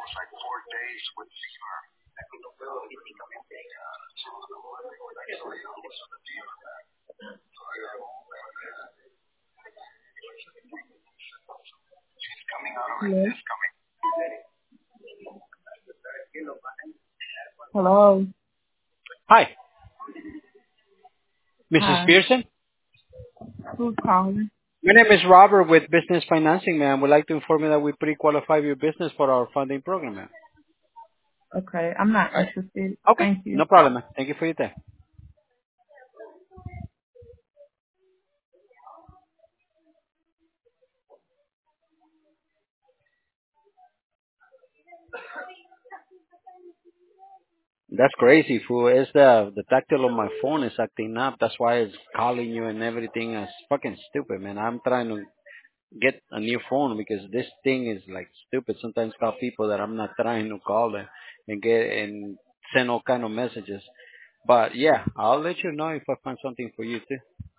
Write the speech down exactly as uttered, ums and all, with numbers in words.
Hello. Hello. Hi, missus Hi. Pearson. Who's calling? My name is Robert with Business Financing, ma'am. Would like to inform you that we pre-qualify your business for our funding program, ma'am. Okay, I'm not interested. Okay, Thank you. no problem, ma'am. Thank you for your time. That's crazy, fool. It's the the tactile on my phone is acting up. That's why it's calling you and everything. It's fucking stupid, man. I'm trying to get a new phone because this thing is like stupid. Sometimes call people that I'm not trying to call them and get and send all kind of messages. But yeah, I'll let you know if I find something for you too.